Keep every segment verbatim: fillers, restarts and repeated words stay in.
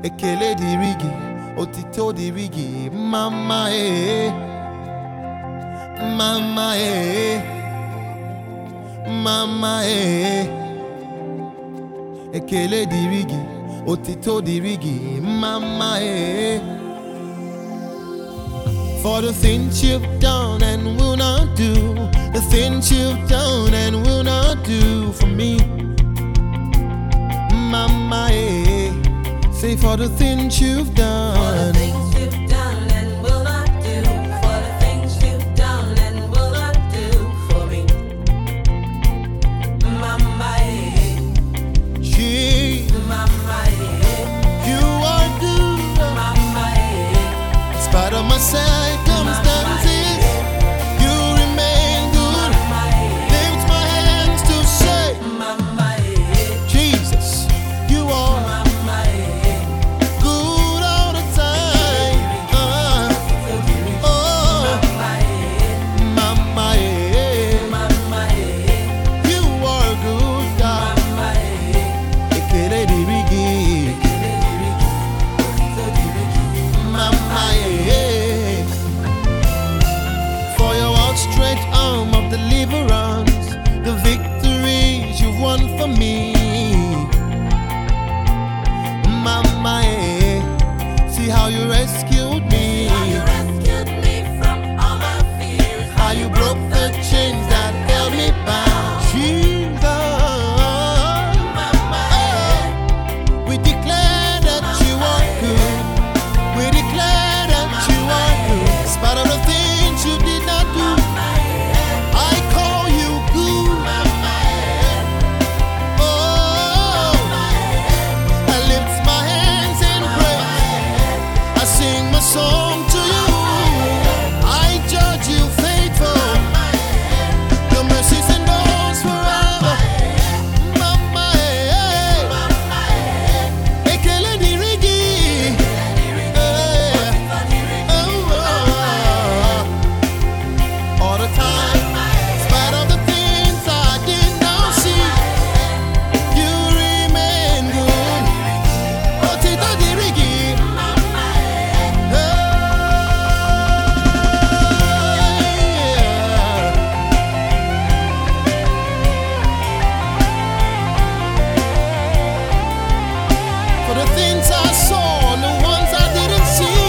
ekele dịrị gị, otito dịrị gị, mama eh, mama eh, mama eh, ekele dịrị gị, otito dịrị gị, mama eh. For the things you've done and will not do, the things you've done and will not do for me, mama eh. Say for the things you've done, for the things you've done and will not do, for the things you've done and will not do for me, mama eh. Gee, Mama eh. you are good, Mama eh. in spite of my circumstances, you remain good. Mama eh. Lift my hands to say, Mama eh. Jesus, you are Mama eh. good all the time. Uh, oh, Mama eh. mama, eh, Mama eh. you are good, God. Mama eh. Ekele dịrị gị, mama, eh, for your outstretched arm of deliverance, the victories you've won for me, mama, eh, see how you rescued me, How you rescued me from all my fears, how you broke the chains that held me bound, Jesus, Mama eh. we declare that you are good. We declare that you are good. In spite of the things you did not do, I call you good. Oh, I lift my hands in praise. I sing my song to you. I judge you faithful. Your mercies endures forever. Mama, eh, ekele dịrị gị. Eh, oh, oh, all the time, in spite of the things I did not see, you remain good. Otito dịrị gị. For the things I saw and the ones I didn't see,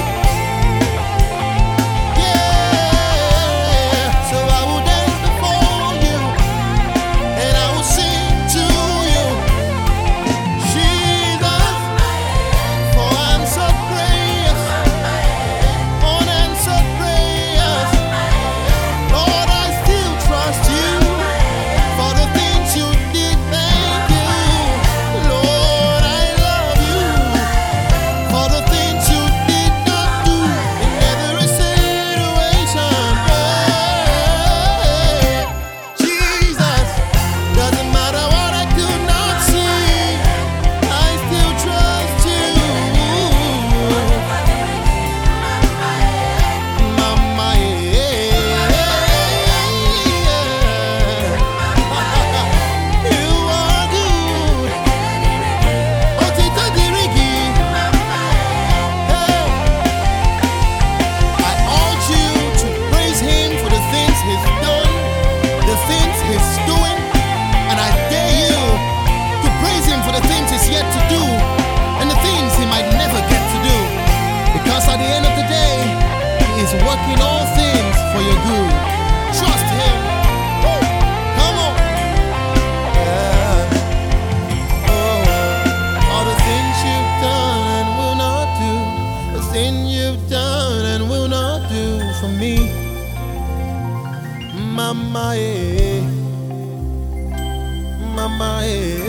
yeah. So I will dance before you and I will sing to you, Jesus, for answered prayers, unanswered prayers. Lord, I still trust you for the things you did. Thank you, Lord, I love you for the things you did not do in every situation. Hey, Jesus, doesn't matter what I could not see, I still trust you. Mama, yeah. You are good. Otito dịrị gị. Hey. I urge you to praise him for the things he's done, the things he's doing, and I dare you to praise him for the things he's yet to do, and the things he might never get to do. Because at the end of the day, he is working all things for your good. Trust him. Woo. Come on. Yeah. Oh, all the things you've done and will not do, the thing you've done and will not do for me, mama, eh, mama, eh.